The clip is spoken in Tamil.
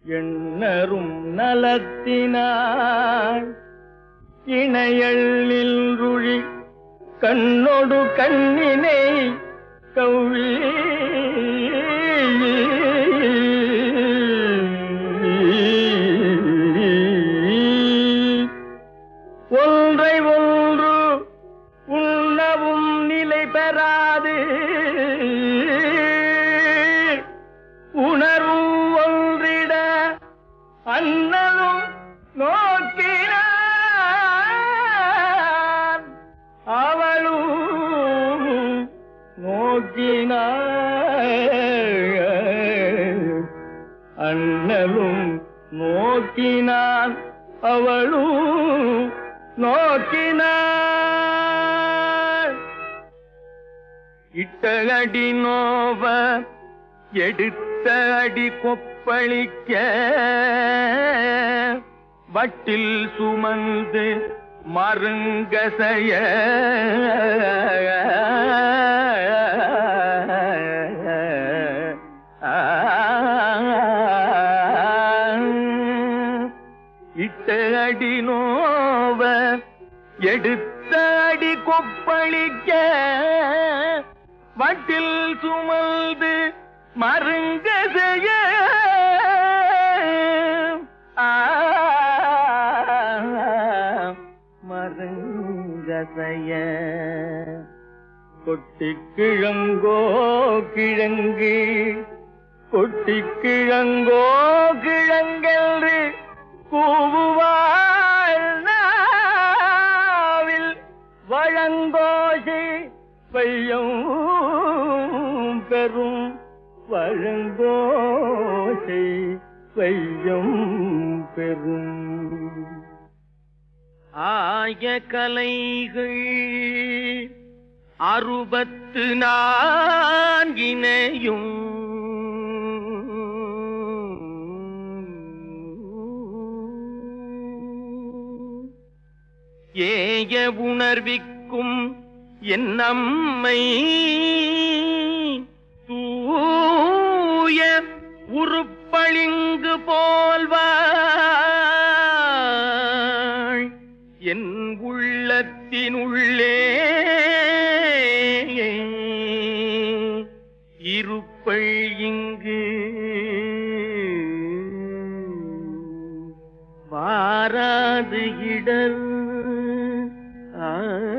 எண்ணரும் நலத்தினாய் இணையள்ளில் ருழி கண்ணொடு கண்ணினை கவ்வி ஒன்றை ஒன்று உண்ணவும் நிலை பெறாது உணர்வும் ஒன்றிட அண்ணலும் நோக்கினான் அவளும் நோக்கினாள் அண்ணலும் நோக்கினான் அவளும் நோக்கினாள் இட்ட அடி நோவ எடுத்த அடி கொப்பளிக்க வட்டில் சுமந்து மருங்கசைய இட்ட அடி நோவ எடுத்த அடி கொப்பளிக்க வட்டில் சுமந்து மருங்கசைய மருங்கசைய கொட்டி கிழங்கோ கிழங்கு கொட்டி கிழங்கோ கிழங்கென்று கூவுவாள் நாவில் வழங்கோசி பையம் பெரும் வழங்கோசை பையம் பெரும் ஆய கலைகள் 64 ஏய உணர்விக்கும் என் நம்மை தூய உருப்பளிங்கு போல்வாள் என் உள்ளத்தினுள்ளே இருப்பள் இங்கு வாராது இடர்